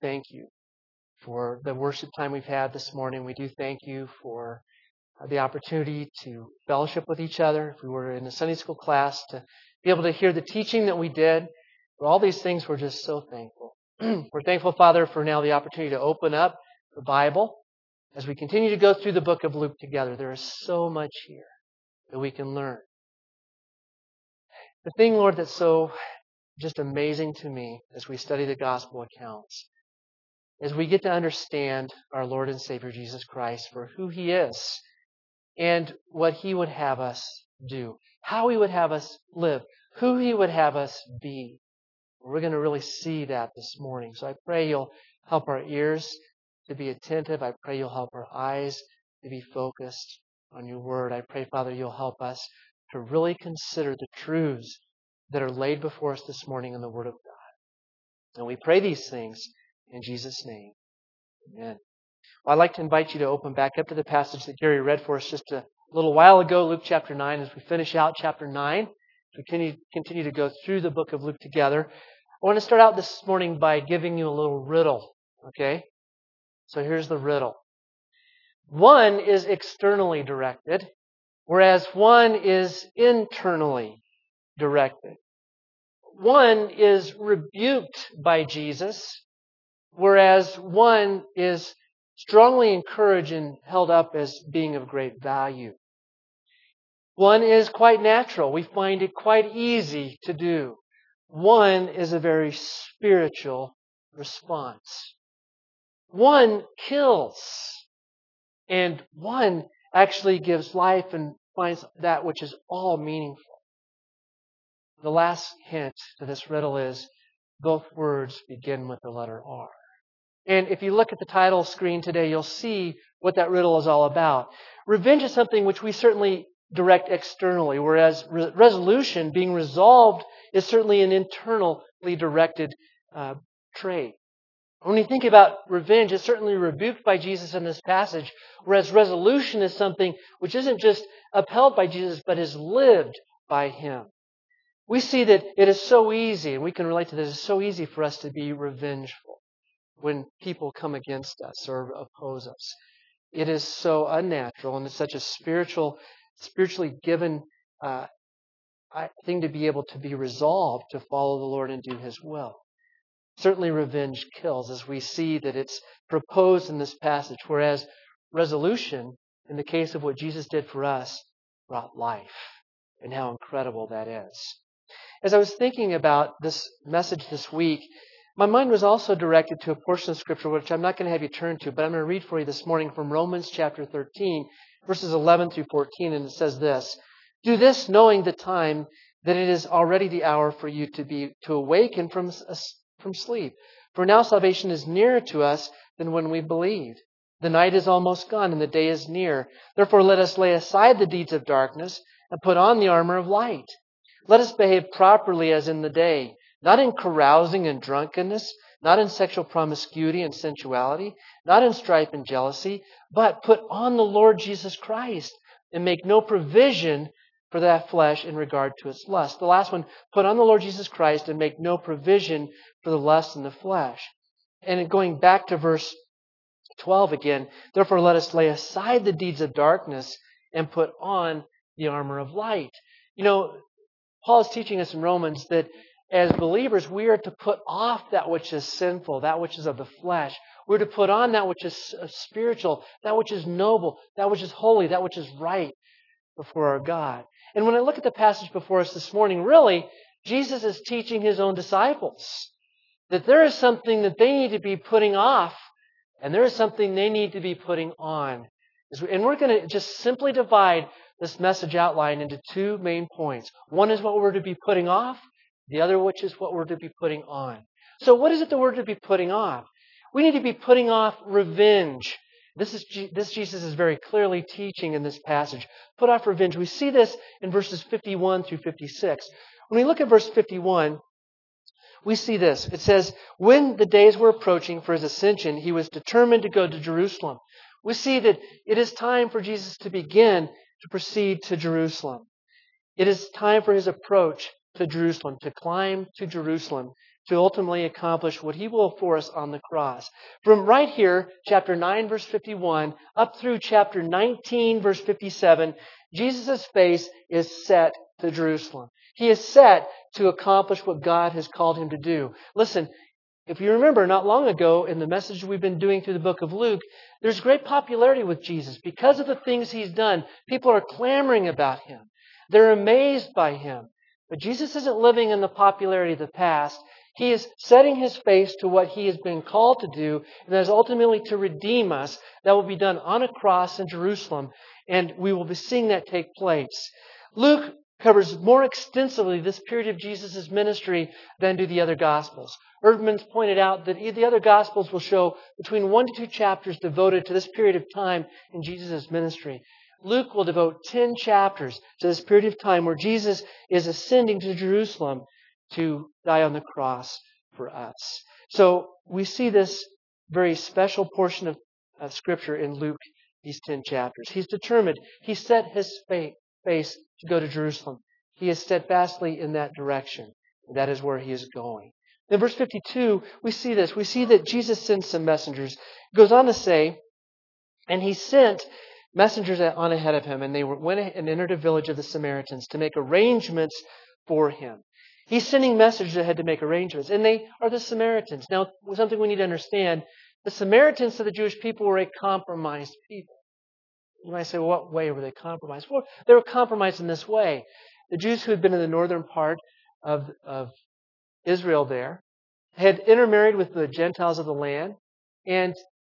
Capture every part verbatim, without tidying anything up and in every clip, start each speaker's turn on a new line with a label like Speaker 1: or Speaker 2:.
Speaker 1: thank you for the worship time we've had this morning. We do thank you for the opportunity to fellowship with each other. If we were in a Sunday school class, to be able to hear the teaching that we did. For all these things, we're just so thankful. We're thankful, Father, for now the opportunity to open up the Bible as we continue to go through the book of Luke together. There is so much here that we can learn. The thing, Lord, that's so just amazing to me as we study the gospel accounts is we get to understand our Lord and Savior Jesus Christ for who He is and what He would have us do, how He would have us live, who He would have us be. We're going to really see that this morning. So I pray You'll help our ears to be attentive. I pray You'll help our eyes to be focused on Your Word. I pray, Father, You'll help us to really consider the truths that are laid before us this morning in the Word of God. And we pray these things in Jesus' name. Amen. Well, I'd like to invite you to open back up to the passage that Gary read for us just a little while ago, Luke chapter nine, as we finish out chapter nine. We continue, continue to go through the book of Luke together. I want to start out this morning by giving you a little riddle, okay? So here's the riddle. One is externally directed, whereas one is internally directed. One is rebuked by Jesus, whereas one is strongly encouraged and held up as being of great value. One is quite natural. We find it quite easy to do. One is a very spiritual response. One kills, and one actually gives life and finds that which is all meaningful. The last hint to this riddle is both words begin with the letter R. And if you look at the title screen today, you'll see what that riddle is all about. Revenge is something which we certainly direct externally, whereas re- resolution, being resolved, is certainly an internally directed uh, trait. When you think about revenge, it's certainly rebuked by Jesus in this passage, whereas resolution is something which isn't just upheld by Jesus, but is lived by Him. We see that it is so easy, and we can relate to this, it's so easy for us to be revengeful when people come against us or oppose us. It is so unnatural, and it's such a spiritual, spiritually given uh, thing to be able to be resolved to follow the Lord and do His will. Certainly revenge kills, as we see that it's proposed in this passage, whereas resolution, in the case of what Jesus did for us, brought life. And how incredible that is. As I was thinking about this message this week, my mind was also directed to a portion of Scripture which I'm not going to have you turn to, but I'm going to read for you this morning from Romans chapter thirteen, verses eleven through fourteen, and it says this: "Do this knowing the time, that it is already the hour for you to be to awaken from, from sleep. For now salvation is nearer to us than when we believed. The night is almost gone and the day is near. Therefore let us lay aside the deeds of darkness and put on the armor of light. Let us behave properly as in the day, not in carousing and drunkenness, not in sexual promiscuity and sensuality, not in strife and jealousy, but put on the Lord Jesus Christ and make no provision for that flesh in regard to its lust." The last one, put on the Lord Jesus Christ and make no provision for the lust in the flesh. And going back to verse twelve again, "Therefore let us lay aside the deeds of darkness and put on the armor of light." You know, Paul is teaching us in Romans that as believers, we are to put off that which is sinful, that which is of the flesh. We're to put on that which is spiritual, that which is noble, that which is holy, that which is right before our God. And when I look at the passage before us this morning, really, Jesus is teaching His own disciples that there is something that they need to be putting off, and there is something they need to be putting on. And we're going to just simply divide this message outline into two main points. One is what we're to be putting off, the other which is what we're to be putting on. So what is it that we're to be putting off? We need to be putting off revenge. This is this Jesus is very clearly teaching in this passage. Put off revenge. We see this in verses fifty-one through fifty-six. When we look at verse fifty-one, we see this. It says, "When the days were approaching for His ascension, He was determined to go to Jerusalem." We see that it is time for Jesus to begin to proceed to Jerusalem. It is time for His approach to Jerusalem, to climb to Jerusalem to ultimately accomplish what He will for us on the cross. From right here, chapter nine, verse fifty-one, up through chapter nineteen, verse fifty-seven, Jesus' face is set to Jerusalem. He is set to accomplish what God has called Him to do. Listen, if you remember, not long ago, in the message we've been doing through the book of Luke, there's great popularity with Jesus. Because of the things He's done, people are clamoring about Him. They're amazed by Him. But Jesus isn't living in the popularity of the past. He is setting His face to what He has been called to do, and that is ultimately to redeem us. That will be done on a cross in Jerusalem, and we will be seeing that take place. Luke covers more extensively this period of Jesus' ministry than do the other Gospels. Erdman's pointed out that the other Gospels will show between one to two chapters devoted to this period of time in Jesus' ministry. Luke will devote ten chapters to this period of time where Jesus is ascending to Jerusalem to die on the cross for us. So we see this very special portion of, of Scripture in Luke, these ten chapters. He's determined. He set His face to go to Jerusalem. He is steadfastly in that direction. That is where He is going. In verse fifty-two, we see this. We see that Jesus sends some messengers. It goes on to say, and He sent messengers on ahead of Him, and they went and entered a village of the Samaritans to make arrangements for Him. He's sending messengers ahead to make arrangements, and they are the Samaritans. Now, something we need to understand, the Samaritans to the Jewish people were a compromised people. You might say, well, what way were they compromised? Well, they were compromised in this way. The Jews who had been in the northern part of, of Israel there had intermarried with the Gentiles of the land, and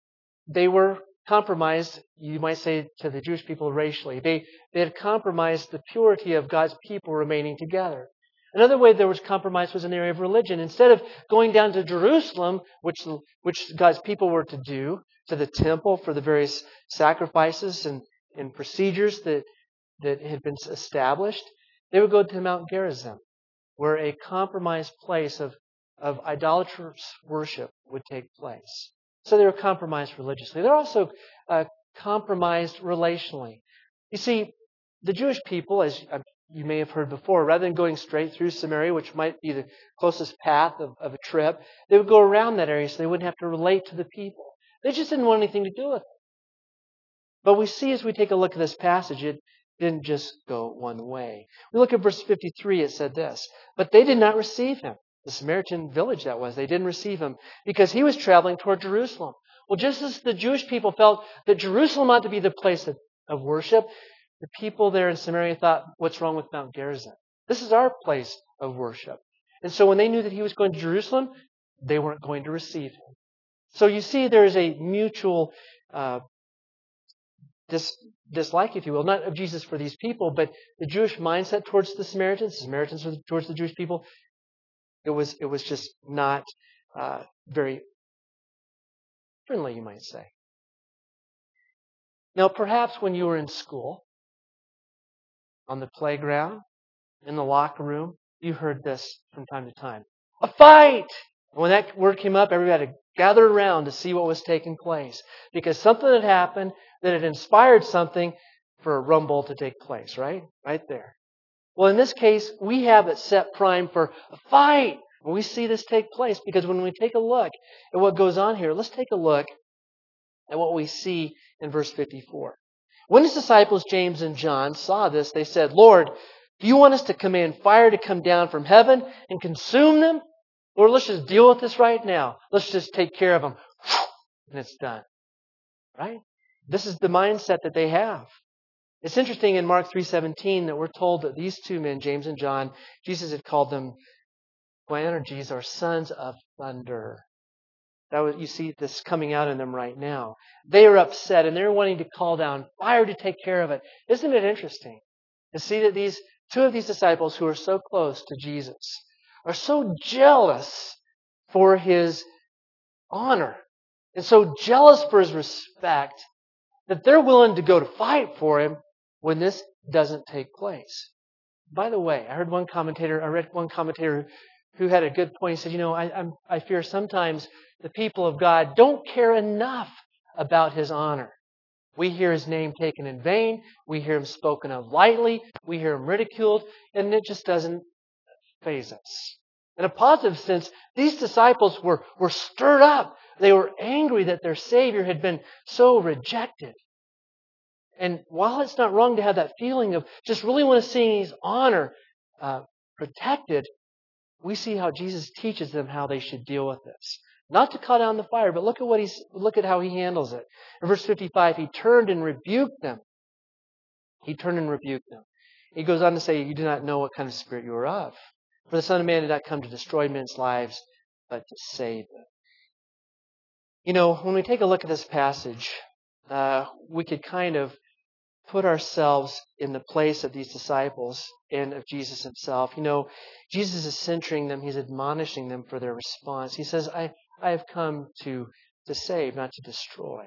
Speaker 1: they were compromised, you might say, to the Jewish people racially. They, they had compromised the purity of God's people remaining together. Another way there was compromise was in the area of religion. Instead of going down to Jerusalem, which, which God's people were to do, to the temple for the various sacrifices and, and procedures that, that had been established, they would go to Mount Gerizim, where a compromised place of, of idolatrous worship would take place. So they were compromised religiously. They're also uh, compromised relationally. You see, the Jewish people, as you may have heard before, rather than going straight through Samaria, which might be the closest path of, of a trip, they would go around that area so they wouldn't have to relate to the people. They just didn't want anything to do with it. But we see as we take a look at this passage, it didn't just go one way. We look at verse fifty-three, it said this, but they did not receive Him. The Samaritan village that was, they didn't receive Him because He was traveling toward Jerusalem. Well, just as the Jewish people felt that Jerusalem ought to be the place of, of worship, the people there in Samaria thought, what's wrong with Mount Gerizim? This is our place of worship. And so when they knew that He was going to Jerusalem, they weren't going to receive Him. So you see there is a mutual uh, dis- dislike, if you will, not of Jesus for these people, but the Jewish mindset towards the Samaritans, the Samaritans towards the Jewish people. It was, it was just not uh, very friendly, you might say. Now, perhaps when you were in school, on the playground, in the locker room, you heard this from time to time. A fight! And when that word came up, everybody had to gather around to see what was taking place. Because something had happened that had inspired something for a rumble to take place, right? Right there. Well, in this case, we have it set prime for a fight. When we see this take place, because when we take a look at what goes on here, let's take a look at what we see in verse fifty-four. When His disciples, James and John, saw this, they said, Lord, do you want us to command fire to come down from heaven and consume them? Lord, let's just deal with this right now. Let's just take care of them. And it's done. Right? This is the mindset that they have. It's interesting in Mark three seventeen that we're told that these two men, James and John, Jesus had called them Boanerges, or sons of thunder. That was, you see this coming out in them right now. They are upset and they're wanting to call down fire to take care of it. Isn't it interesting to see that these two of these disciples who are so close to Jesus are so jealous for His honor and so jealous for His respect that they're willing to go to fight for Him when this doesn't take place. By the way, I heard one commentator, I read one commentator who had a good point. He said, you know, I, I'm, I fear sometimes the people of God don't care enough about His honor. We hear His name taken in vain. We hear Him spoken of lightly. We hear Him ridiculed. And it just doesn't faze us. In a positive sense, these disciples were, were stirred up. They were angry that their Savior had been so rejected. And while it's not wrong to have that feeling of just really want to see His honor uh, protected, we see how Jesus teaches them how they should deal with this. Not to cut down the fire, but look at what he's look at how He handles it. In verse fifty-five, He turned and rebuked them. He turned and rebuked them. He goes on to say, you do not know what kind of spirit you are of. For the Son of Man did not come to destroy men's lives, but to save them. You know, when we take a look at this passage, uh, we could kind of put ourselves in the place of these disciples and of Jesus Himself. You know, Jesus is censuring them. He's admonishing them for their response. He says, I, I have come to, to save, not to destroy.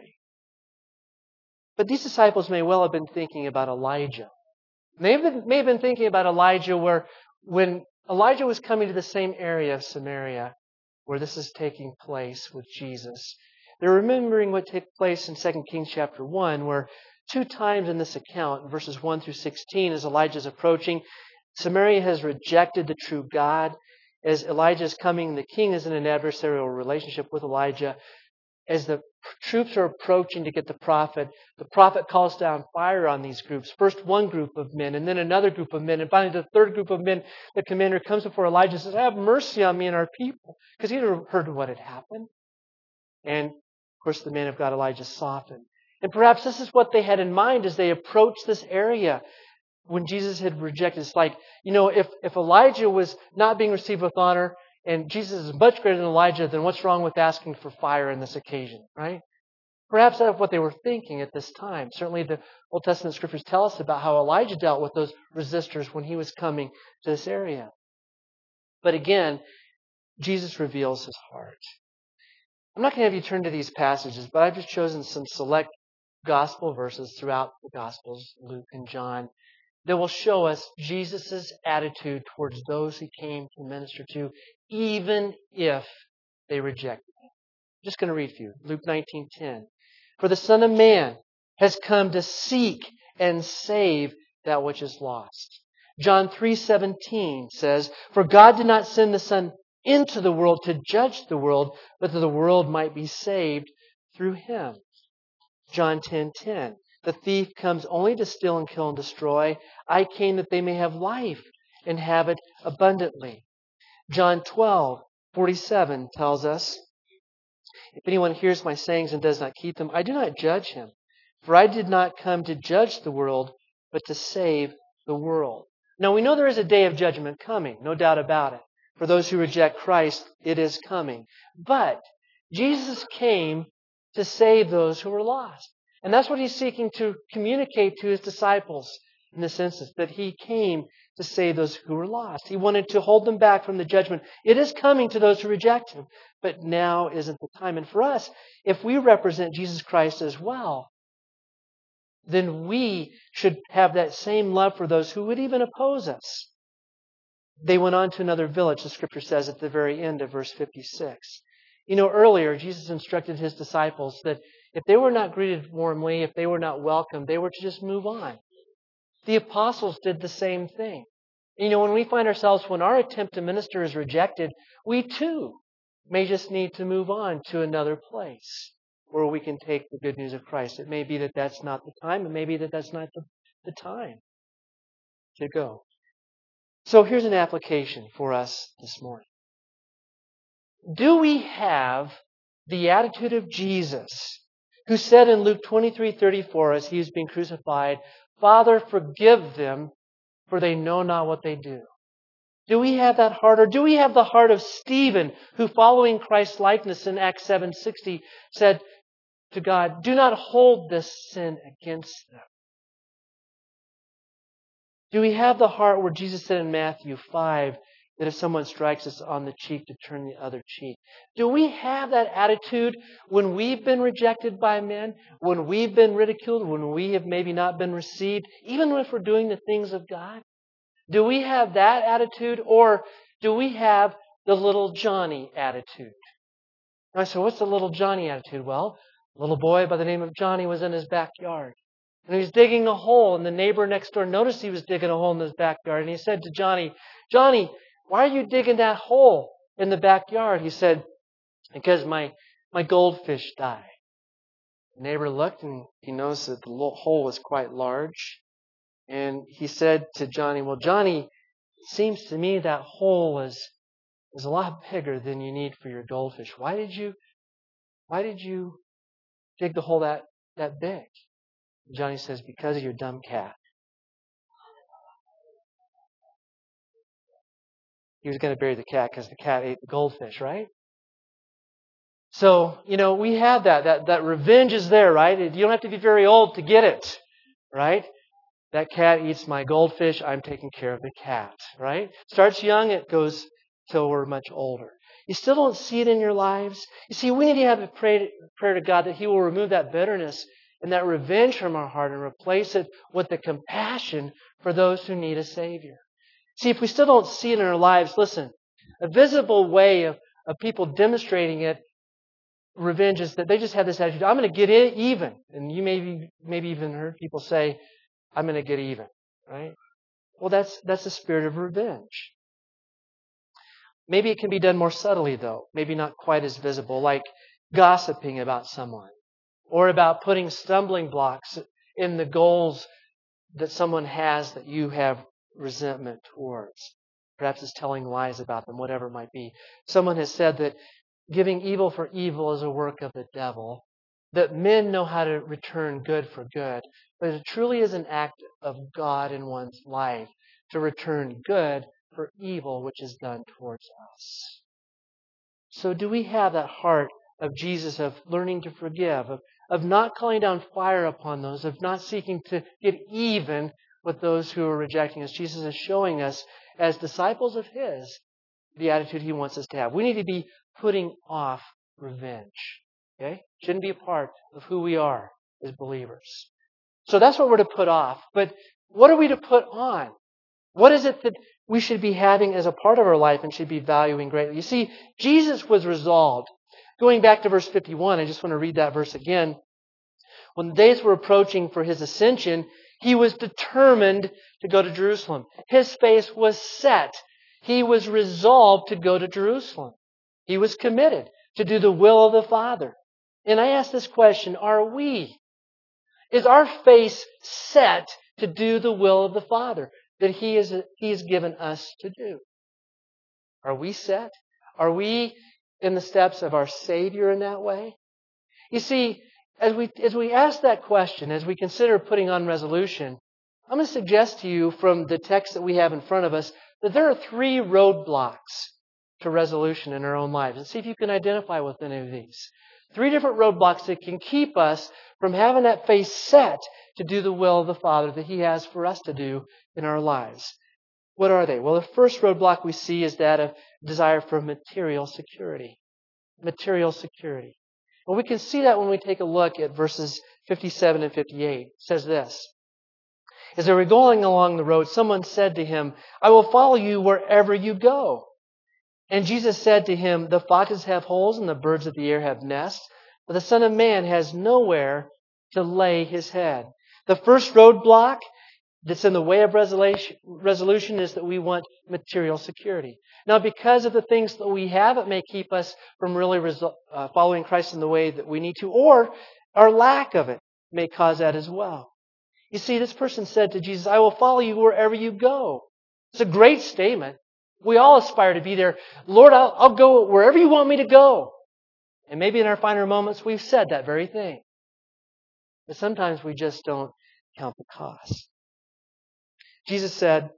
Speaker 1: But these disciples may well have been thinking about Elijah. They may have been, may have been thinking about Elijah where when Elijah was coming to the same area of Samaria where this is taking place with Jesus. They're remembering what took place in Second Kings chapter one, where two times in this account, verses one through sixteen, as Elijah is approaching, Samaria has rejected the true God. As Elijah is coming, the king is in an adversarial relationship with Elijah. As the troops are approaching to get the prophet, the prophet calls down fire on these groups. First one group of men, and then another group of men, and finally the third group of men. The commander comes before Elijah and says, have mercy on me and our people, because he had heard what had happened. And, of course, the man of God, Elijah, softened. And perhaps this is what they had in mind as they approached this area when Jesus had rejected. It's like, you know, if, if Elijah was not being received with honor, and Jesus is much greater than Elijah, then what's wrong with asking for fire in this occasion, right? Perhaps that's what they were thinking at this time. Certainly the Old Testament scriptures tell us about how Elijah dealt with those resistors when he was coming to this area. But again, Jesus reveals His heart. I'm not going to have you turn to these passages, but I've just chosen some select gospel verses throughout the Gospels, Luke and John, that will show us Jesus' attitude towards those He came to minister to, even if they rejected Him. I'm just going to read for you. Luke nineteen ten. For the Son of Man has come to seek and save that which is lost. John three seventeen says, for God did not send the Son into the world to judge the world, but that the world might be saved through Him. John ten ten. The thief comes only to steal and kill and destroy. I came that they may have life and have it abundantly. John twelve forty-seven tells us, if anyone hears my sayings and does not keep them, I do not judge him. For I did not come to judge the world, but to save the world. Now we know there is a day of judgment coming, no doubt about it. For those who reject Christ, it is coming. But Jesus came to save those who were lost. And that's what He's seeking to communicate to His disciples in this instance, that He came to save those who were lost. He wanted to hold them back from the judgment. It is coming to those who reject Him, but now isn't the time. And for us, if we represent Jesus Christ as well, then we should have that same love for those who would even oppose us. They went on to another village, the Scripture says at the very end of verse fifty-six. You know, earlier, Jesus instructed His disciples that if they were not greeted warmly, if they were not welcomed, they were to just move on. The apostles did the same thing. You know, when we find ourselves, when our attempt to minister is rejected, we too may just need to move on to another place where we can take the good news of Christ. It may be that that's not the time. It may be that that's not the, the time to go. So here's an application for us this morning. Do we have the attitude of Jesus, who said in Luke twenty-three thirty-four, as He was being crucified, Father, forgive them, for they know not what they do? Do we have that heart? Or do we have the heart of Stephen, who following Christ's likeness in Acts seven sixty said to God, do not hold this sin against them? Do we have the heart where Jesus said in Matthew five that if someone strikes us on the cheek, to turn the other cheek? Do we have that attitude when we've been rejected by men, when we've been ridiculed, when we have maybe not been received, even if we're doing the things of God? Do we have that attitude, or do we have the little Johnny attitude? And I said, what's the little Johnny attitude? Well, a little boy by the name of Johnny was in his backyard. And he was digging a hole, and the neighbor next door noticed he was digging a hole in his backyard. And he said to Johnny, Johnny, Why are you digging that hole in the backyard? He said, because my, my goldfish died. The neighbor looked and he noticed that the hole was quite large. And he said to Johnny, well, Johnny, it seems to me that hole is, is a lot bigger than you need for your goldfish. Why did you, why did you dig the hole that, that big? And Johnny says, because of your dumb cat. He was going to bury the cat because the cat ate the goldfish, right? So, you know, we have that. That that revenge is there, right? You don't have to be very old to get it, right? That cat eats my goldfish. I'm taking care of the cat, right? Starts young, it goes till we're much older. You still don't see it in your lives? You see, we need to have a prayer, prayer to God that He will remove that bitterness and that revenge from our heart and replace it with the compassion for those who need a Savior. See, if we still don't see it in our lives, listen, a visible way of, of people demonstrating it, revenge, is that they just have this attitude, I'm going to get it even. And you maybe maybe even heard people say, I'm going to get even, right? Well, that's that's the spirit of revenge. Maybe it can be done more subtly, though. Maybe not quite as visible, like gossiping about someone or about putting stumbling blocks in the goals that someone has that you have resentment towards. Perhaps it's telling lies about them, whatever it might be. Someone has said that giving evil for evil is a work of the devil, that men know how to return good for good, but it truly is an act of God in one's life to return good for evil which is done towards us. So do we have that heart of Jesus, of learning to forgive, of, of not calling down fire upon those, of not seeking to get even with those who are rejecting us? Jesus is showing us, as disciples of His, the attitude He wants us to have. We need to be putting off revenge. Okay? Shouldn't be a part of who we are as believers. So that's what we're to put off. But what are we to put on? What is it that we should be having as a part of our life and should be valuing greatly? You see, Jesus was resolved. Going back to verse fifty-one, I just want to read that verse again. When the days were approaching for His ascension, He was determined to go to Jerusalem. His face was set. He was resolved to go to Jerusalem. He was committed to do the will of the Father. And I ask this question, are we? Is our face set to do the will of the Father that He is, He has given us to do? Are we set? Are we in the steps of our Savior in that way? You see, as we, as we ask that question, as we consider putting on resolution, I'm going to suggest to you from the text that we have in front of us that there are three roadblocks to resolution in our own lives. And see if you can identify with any of these. Three different roadblocks that can keep us from having that face set to do the will of the Father that He has for us to do in our lives. What are they? Well, the first roadblock we see is that of desire for material security. Material security. And we can see that when we take a look at verses fifty-seven and fifty-eight. It says this. As they were going along the road, someone said to Him, I will follow you wherever you go. And Jesus said to him, the foxes have holes and the birds of the air have nests, but the Son of Man has nowhere to lay His head. The first roadblock that's in the way of resolution is that we want material security. Now, because of the things that we have, it may keep us from really resol- uh, following Christ in the way that we need to, or our lack of it may cause that as well. You see, this person said to Jesus, I will follow you wherever you go. It's a great statement. We all aspire to be there. Lord, I'll, I'll go wherever you want me to go. And maybe in our finer moments, we've said that very thing. But sometimes we just don't count the cost. Jesus said,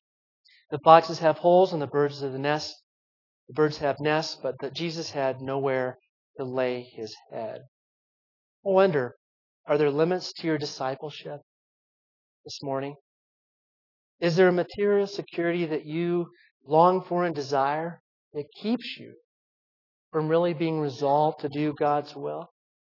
Speaker 1: the foxes have holes and the birds of the nest. The birds have nests, but that Jesus had nowhere to lay His head. I wonder, are there limits to your discipleship this morning? Is there a material security that you long for and desire that keeps you from really being resolved to do God's will?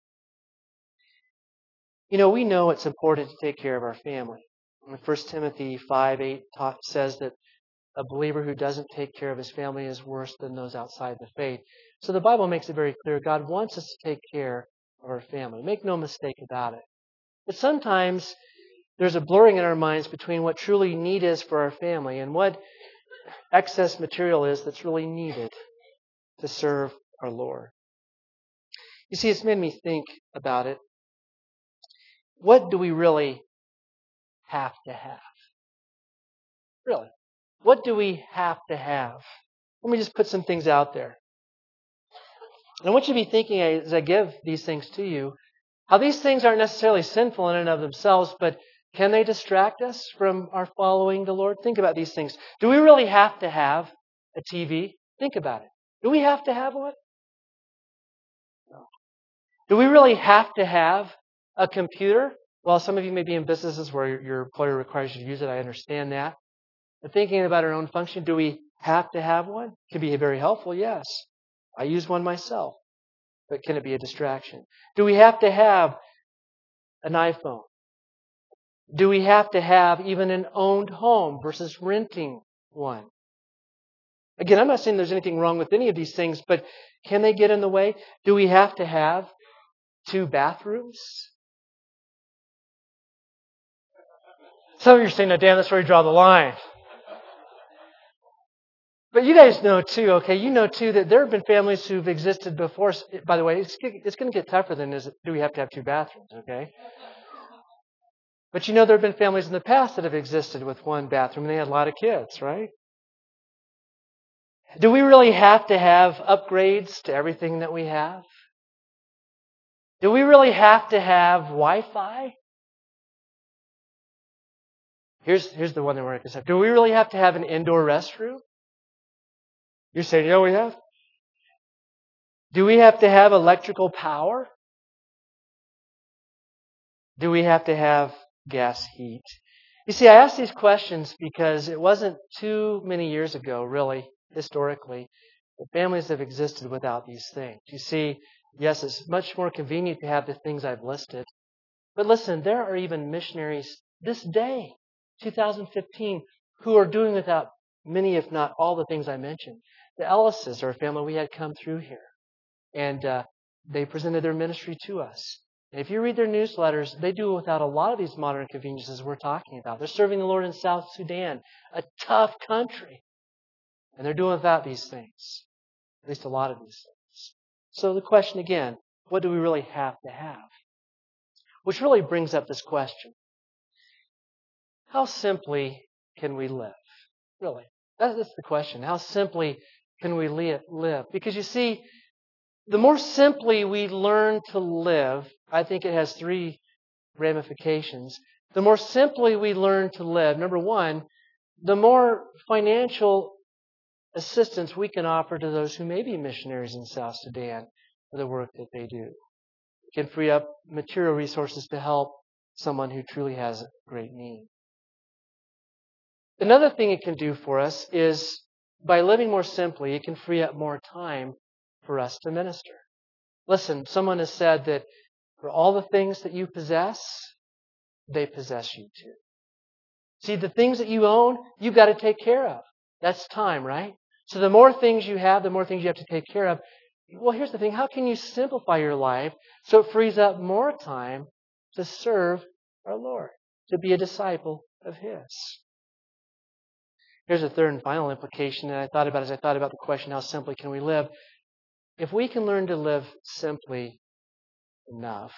Speaker 1: You know, we know it's important to take care of our family. First Timothy five eight says that a believer who doesn't take care of his family is worse than those outside the faith. So the Bible makes it very clear God wants us to take care of our family. Make no mistake about it. But sometimes there's a blurring in our minds between what truly need is for our family and what excess material is that's really needed to serve our Lord. You see, it's made me think about it. What do we really have to have? Really? What do we have to have? Let me just put some things out there. And I want you to be thinking as I give these things to you, how these things aren't necessarily sinful in and of themselves, but can they distract us from our following the Lord? Think about these things. Do we really have to have a T V? Think about it. Do we have to have one? No. Do we really have to have a computer? Well, some of you may be in businesses where your employer requires you to use it. I understand that. But thinking about our own function, do we have to have one? It can be very helpful, yes. I use one myself. But can it be a distraction? Do we have to have an iPhone? Do we have to have even an owned home versus renting one? Again, I'm not saying there's anything wrong with any of these things, but can they get in the way? Do we have to have two bathrooms? Some of you are saying, "No, Dan, that's where you draw the line." But you guys know too, okay, you know too that there have been families who've existed before. By the way, it's, it's going to get tougher than is it, do we have to have two bathrooms, okay? But you know there have been families in the past that have existed with one bathroom and they had a lot of kids, right? Do we really have to have upgrades to everything that we have? Do we really have to have Wi-Fi? Here's, here's the one that we're going to have. Do we really have to have an indoor restroom? You're saying, yeah, we have. Do we have to have electrical power? Do we have to have gas heat? You see, I ask these questions because it wasn't too many years ago, really, historically, that families have existed without these things. You see, yes, it's much more convenient to have the things I've listed. But listen, there are even missionaries this day, two thousand fifteen, who are doing without many, if not all, the things I mentioned. The Ellises are a family we had come through here. And uh, they presented their ministry to us. And if you read their newsletters, they do without a lot of these modern conveniences we're talking about. They're serving the Lord in South Sudan, a tough country. And they're doing without these things. At least a lot of these things. So the question again, what do we really have to have? Which really brings up this question. How simply can we live? Really? That's the question. How simply can we live? Because you see, the more simply we learn to live, I think it has three ramifications. The more simply we learn to live, number one, the more financial assistance we can offer to those who may be missionaries in South Sudan for the work that they do. It can free up material resources to help someone who truly has a great need. Another thing it can do for us is, by living more simply, it can free up more time for us to minister. Listen, someone has said that for all the things that you possess, they possess you too. See, the things that you own, you've got to take care of. That's time, right? So the more things you have, the more things you have to take care of. Well, here's the thing. How can you simplify your life so it frees up more time to serve our Lord, to be a disciple of His? Here's a third and final implication that I thought about as I thought about the question, how simply can we live? If we can learn to live simply enough,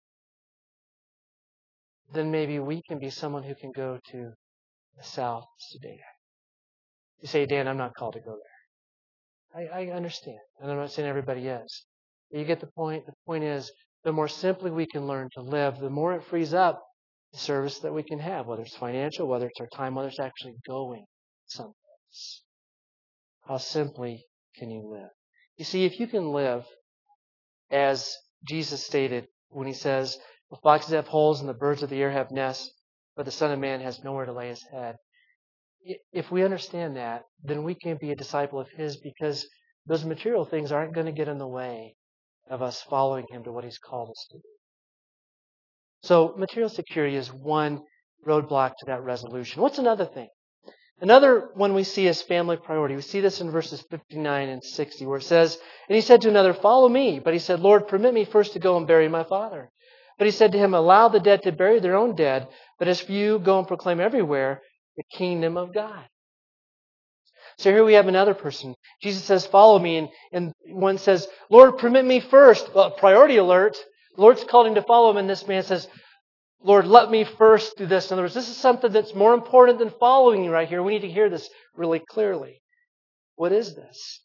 Speaker 1: then maybe we can be someone who can go to South Sudan. You say, Dan, I'm not called to go there. I, I understand. And I'm not saying everybody is. But you get the point. The point is, the more simply we can learn to live, the more it frees up the service that we can have, whether it's financial, whether it's our time, whether it's actually going someplace. How simply can you live? You see, if you can live as Jesus stated when He says, the foxes have holes and the birds of the air have nests, but the Son of Man has nowhere to lay His head. If we understand that, then we can be a disciple of His because those material things aren't going to get in the way of us following Him to what He's called us to do. So material security is one roadblock to that resolution. What's another thing? Another one we see as family priority. We see this in verses fifty-nine and sixty where it says, and he said to another, follow me. But he said, Lord, permit me first to go and bury my father. But he said to him, allow the dead to bury their own dead. But as for you, go and proclaim everywhere the kingdom of God. So here we have another person. Jesus says, follow me. And, and one says, Lord, permit me first. Well, priority alert. The Lord's called him to follow him. And this man says, Lord, let me first do this. In other words, this is something that's more important than following you right here. We need to hear this really clearly. What is this?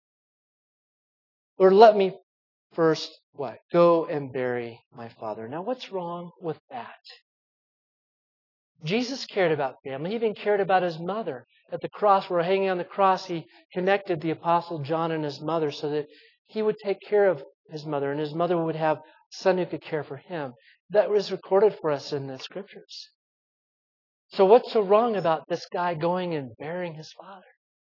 Speaker 1: Lord, let me first, what? Go and bury my father. Now, what's wrong with that? Jesus cared about family. He even cared about his mother. At the cross, where hanging on the cross, he connected the Apostle John and his mother so that he would take care of his mother, and his mother would have a son who could care for him. That was recorded for us in the Scriptures. So what's so wrong about this guy going and burying his father?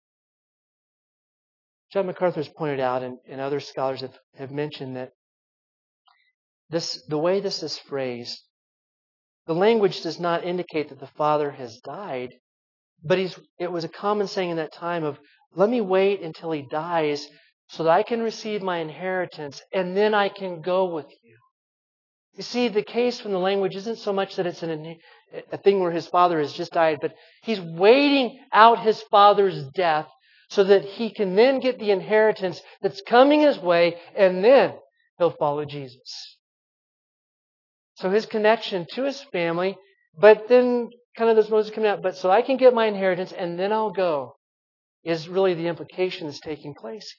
Speaker 1: John MacArthur has pointed out, and, and other scholars have, have mentioned that this, the way this is phrased, the language does not indicate that the father has died, but he's, it was a common saying in that time of, let me wait until he dies so that I can receive my inheritance and then I can go with you. You see, the case from the language isn't so much that it's an, a thing where his father has just died, but he's waiting out his father's death so that he can then get the inheritance that's coming his way, and then he'll follow Jesus. So his connection to his family, but then kind of this Moses coming out, but so I can get my inheritance and then I'll go, is really the implication that's taking place.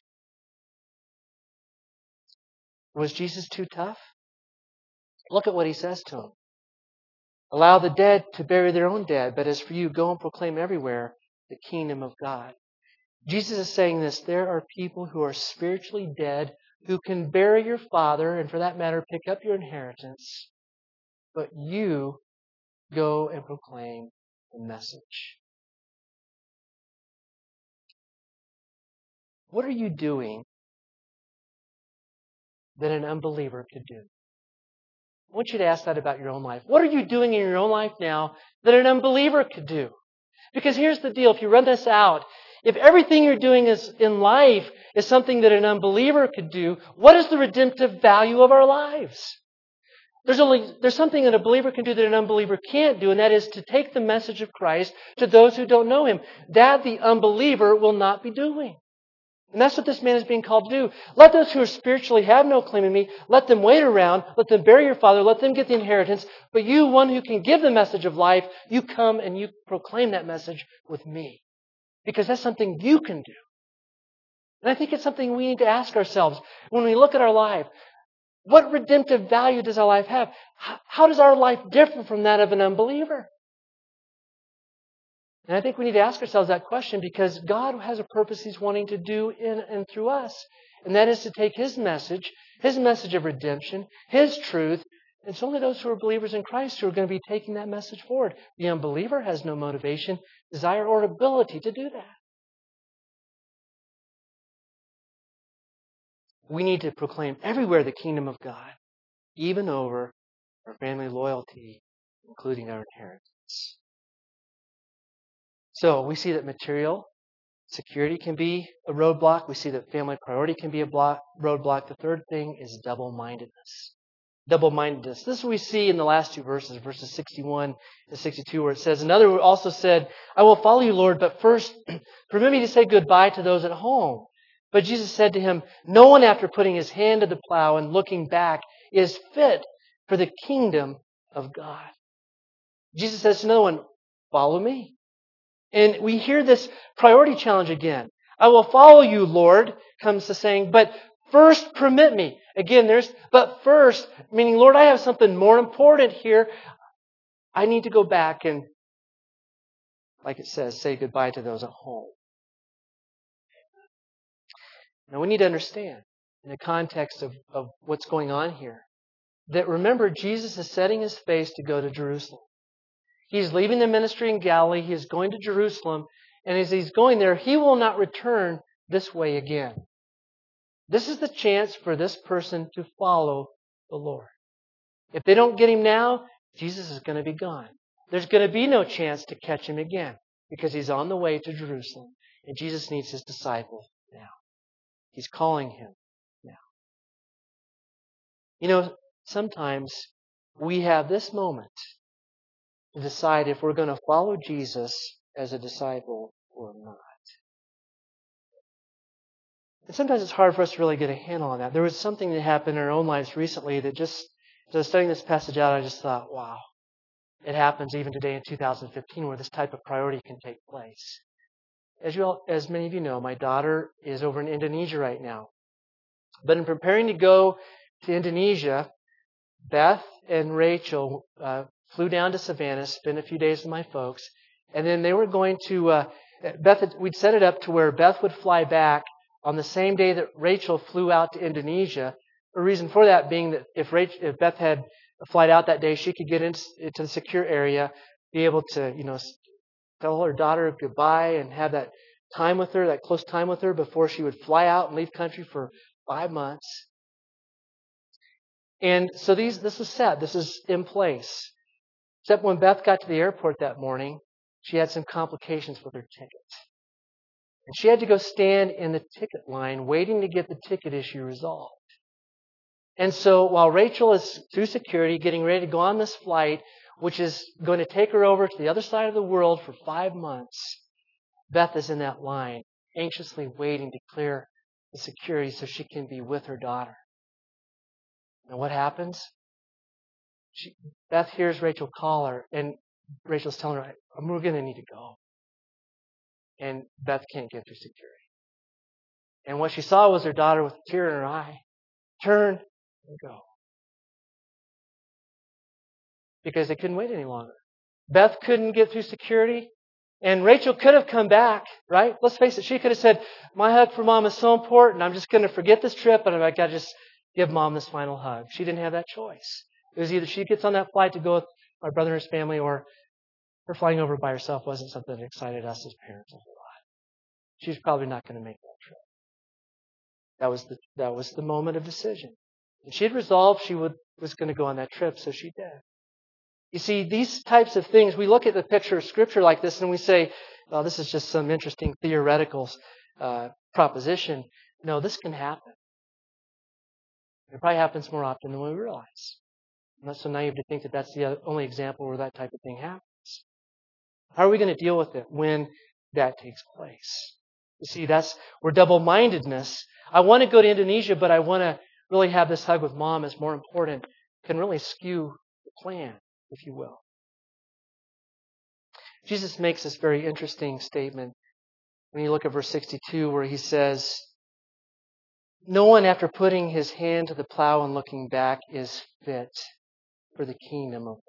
Speaker 1: Was Jesus too tough? Look at what he says to him. Allow the dead to bury their own dead, but as for you, go and proclaim everywhere the kingdom of God. Jesus is saying this, there are people who are spiritually dead who can bury your father and for that matter pick up your inheritance, but you go and proclaim the message. What are you doing that an unbeliever could do? I want you to ask that about your own life. What are you doing in your own life now that an unbeliever could do? Because here's the deal. If you run this out, if everything you're doing is in life is something that an unbeliever could do, what is the redemptive value of our lives? There's only there's something that a believer can do that an unbeliever can't do, and that is to take the message of Christ to those who don't know Him. That the unbeliever will not be doing. And that's what this man is being called to do. Let those who are spiritually have no claim in me, let them wait around, let them bury your father, let them get the inheritance. But you, one who can give the message of life, you come and you proclaim that message with me. Because that's something you can do. And I think it's something we need to ask ourselves when we look at our life. What redemptive value does our life have? How does our life differ from that of an unbeliever? And I think we need to ask ourselves that question because God has a purpose He's wanting to do in and through us. And that is to take His message, His message of redemption, His truth. And it's only those who are believers in Christ who are going to be taking that message forward. The unbeliever has no motivation, desire, or ability to do that. We need to proclaim everywhere the kingdom of God, even over our family loyalty, including our inheritance. So we see that material security can be a roadblock. We see that family priority can be a block, roadblock. The third thing is double-mindedness. Double-mindedness. This is what we see in the last two verses, verses sixty-one and sixty-two, where it says, Another also said, I will follow you, Lord, but first permit me to say goodbye to those at home. But Jesus said to him, No one after putting his hand to the plow and looking back is fit for the kingdom of God. Jesus says to another one, Follow me. And we hear this priority challenge again. I will follow you, Lord, comes to saying, but first permit me. Again, there's, but first, meaning, Lord, I have something more important here. I need to go back and, like it says, say goodbye to those at home. Now we need to understand, in the context of, of what's going on here, that remember, Jesus is setting His face to go to Jerusalem. He's leaving the ministry in Galilee. He is going to Jerusalem. And as He's going there, He will not return this way again. This is the chance for this person to follow the Lord. If they don't get Him now, Jesus is going to be gone. There's going to be no chance to catch Him again because He's on the way to Jerusalem. And Jesus needs His disciple now. He's calling him now. You know, sometimes we have this moment to decide if we're going to follow Jesus as a disciple or not. And sometimes it's hard for us to really get a handle on that. There was something that happened in our own lives recently that just, as I was studying this passage out, I just thought, wow, it happens even today in two thousand fifteen where this type of priority can take place. As you all, as many of you know, my daughter is over in Indonesia right now. But in preparing to go to Indonesia, Beth and Rachel uh, flew down to Savannah, spent a few days with my folks, and then they were going to, uh, Beth, had, we'd set it up to where Beth would fly back on the same day that Rachel flew out to Indonesia. The reason for that being that if, Rachel, if Beth had a flight out that day, she could get into, into the secure area, be able to, you know, tell her daughter goodbye and have that time with her, that close time with her before she would fly out and leave country for five months. And so these, this is set. This is in place. Except when Beth got to the airport that morning, she had some complications with her ticket. And she had to go stand in the ticket line waiting to get the ticket issue resolved. And so while Rachel is through security getting ready to go on this flight, which is going to take her over to the other side of the world for five months, Beth is in that line, anxiously waiting to clear the security so she can be with her daughter. And what happens? She, Beth hears Rachel call her, and Rachel's telling her, we're going to need to go. And Beth can't get through security. And what she saw was her daughter with a tear in her eye. Turn and go. Because they couldn't wait any longer. Beth couldn't get through security. And Rachel could have come back, right? Let's face it, she could have said, my hug for Mom is so important, I'm just going to forget this trip, and I've got to just give Mom this final hug. She didn't have that choice. It was either she gets on that flight to go with my brother and his family, or her flying over by herself wasn't something that excited us as parents a whole lot. She's probably not going to make that trip. That was the that was the moment of decision. And she had resolved she would, was going to go on that trip, so she did. You see, these types of things, we look at the picture of Scripture like this and we say, well, this is just some interesting theoretical uh, proposition. No, this can happen. It probably happens more often than we realize. I'm not so naive to think that that's the only example where that type of thing happens. How are we going to deal with it when that takes place? You see, that's where double-mindedness, I want to go to Indonesia, but I want to really have this hug with Mom is more important, can really skew the plan, if you will. Jesus makes this very interesting statement when you look at verse sixty-two where he says, no one after putting his hand to the plow and looking back is fit for the kingdom of God.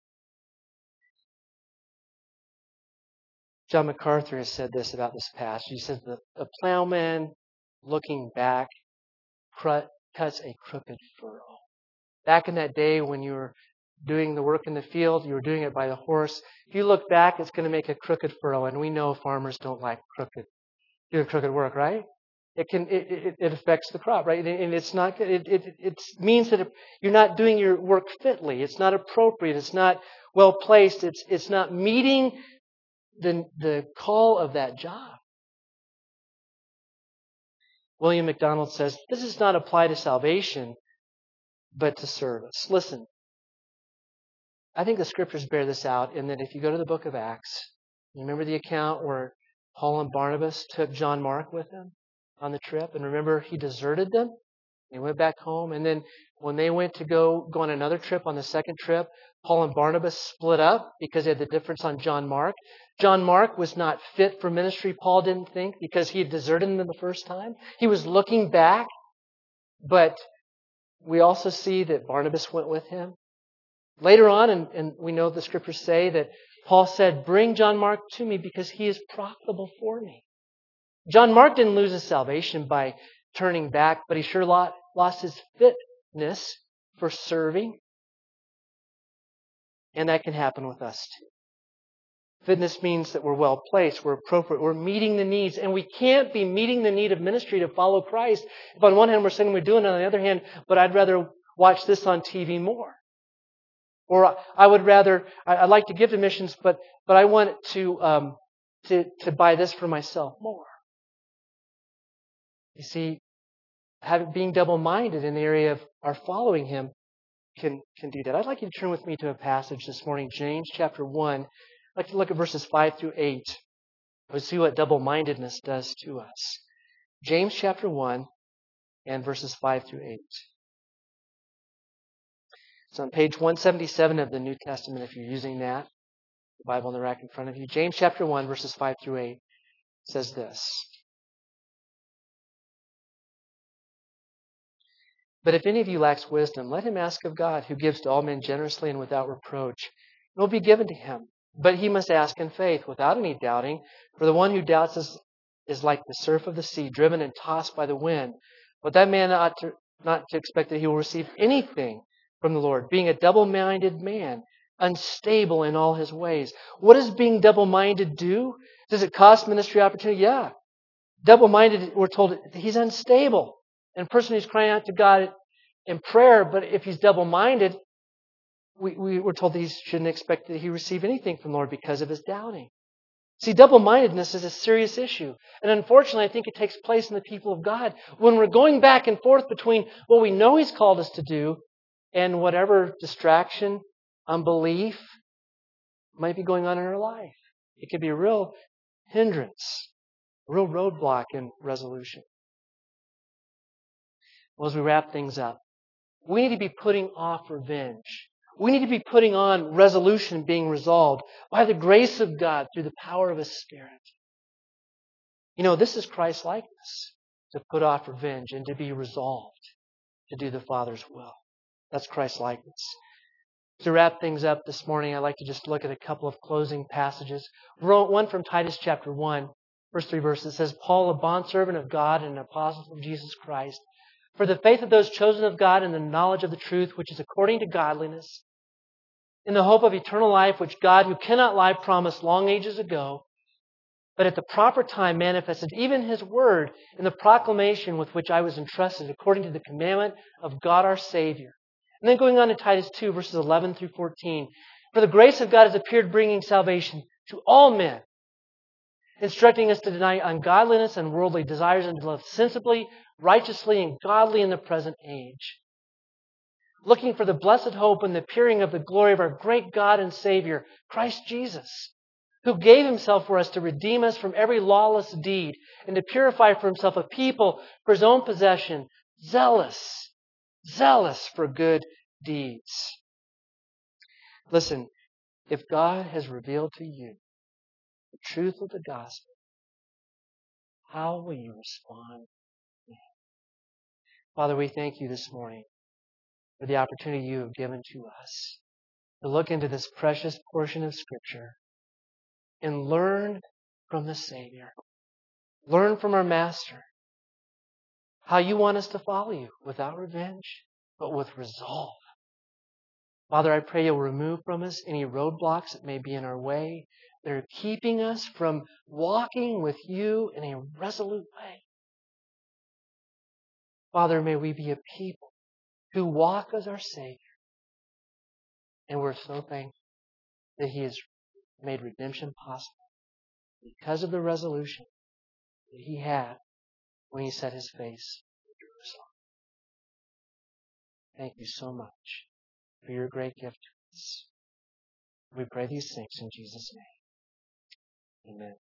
Speaker 1: John MacArthur has said this about this passage. He says that a plowman looking back cuts a crooked furrow. Back in that day when you were doing the work in the field, you were doing it by the horse. If you look back, it's going to make a crooked furrow, and we know farmers don't like crooked, doing crooked work, right? It can it, it, it affects the crop, right? And it's not it it it means that you're not doing your work fitly. It's not appropriate. It's not well placed. It's it's not meeting the the call of that job. William MacDonald says this does not apply to salvation, but to service. Listen, I think the Scriptures bear this out in that if you go to the book of Acts, you remember the account where Paul and Barnabas took John Mark with them on the trip, and remember he deserted them. They went back home, and then when they went to go, go on another trip, on the second trip, Paul and Barnabas split up because they had the difference on John Mark. John Mark was not fit for ministry, Paul didn't think, because he had deserted them the first time. He was looking back, but we also see that Barnabas went with him. Later on, and, and we know the Scriptures say that Paul said, bring John Mark to me because he is profitable for me. John Mark didn't lose his salvation by turning back, but he sure lost his fitness for serving. And that can happen with us too. Fitness means that we're well placed, we're appropriate, we're meeting the needs. And we can't be meeting the need of ministry to follow Christ if on one hand we're saying we're doing it, on the other hand, but I'd rather watch this on T V more. Or I would rather, I'd like to give to missions, but but I want to um, to to buy this for myself more. You see, having, being double-minded in the area of our following Him can, can do that. I'd like you to turn with me to a passage this morning, James chapter one. I'd like to look at verses five through eight. We'll see what double-mindedness does to us. James chapter one and verses five through eight. It's on page one seventy-seven of the New Testament if you're using that. The Bible on the rack in front of you. James chapter one, verses five through eight says this. But if any of you lacks wisdom, let him ask of God, who gives to all men generously and without reproach. It will be given to him. But he must ask in faith, without any doubting. For the one who doubts is, is like the surf of the sea, driven and tossed by the wind. But that man ought to, not to expect that he will receive anything from the Lord, being a double-minded man, unstable in all his ways. What does being double-minded do? Does it cost ministry opportunity? Yeah. Double-minded, we're told he's unstable. And a person who's crying out to God in prayer, but if he's double-minded, we, we were told that he shouldn't expect that he receive anything from the Lord because of his doubting. See, double-mindedness is a serious issue. And unfortunately, I think it takes place in the people of God when we're going back and forth between what we know He's called us to do and whatever distraction, unbelief might be going on in our life. It could be a real hindrance, a real roadblock in resolution. Well, as we wrap things up, we need to be putting off revenge. We need to be putting on resolution being resolved by the grace of God through the power of His Spirit. You know, this is Christ's likeness, to put off revenge and to be resolved to do the Father's will. That's Christ's likeness. To wrap things up this morning, I'd like to just look at a couple of closing passages. One from Titus chapter one, verse three verses. It says, Paul, a bondservant of God and an apostle of Jesus Christ, for the faith of those chosen of God and the knowledge of the truth, which is according to godliness, in the hope of eternal life, which God, who cannot lie, promised long ages ago, but at the proper time manifested even His word in the proclamation with which I was entrusted, according to the commandment of God our Savior. And then going on to Titus two, verses eleven through fourteen. For the grace of God has appeared, bringing salvation to all men, instructing us to deny ungodliness and worldly desires and to live sensibly, righteously, and godly in the present age, looking for the blessed hope and the appearing of the glory of our great God and Savior, Christ Jesus, who gave Himself for us to redeem us from every lawless deed and to purify for Himself a people for His own possession, zealous, zealous for good deeds. Listen, if God has revealed to you the truth of the gospel, how will you respond? Father, we thank You this morning for the opportunity You have given to us to look into this precious portion of Scripture and learn from the Savior. Learn from our Master how You want us to follow You without revenge, but with resolve. Father, I pray You'll remove from us any roadblocks that may be in our way that are keeping us from walking with You in a resolute way. Father, may we be a people who walk as our Savior. And we're so thankful that He has made redemption possible because of the resolution that He had when He set His face in Jerusalem. Thank You so much for Your great gift to us. We pray these things in Jesus' name. Amen.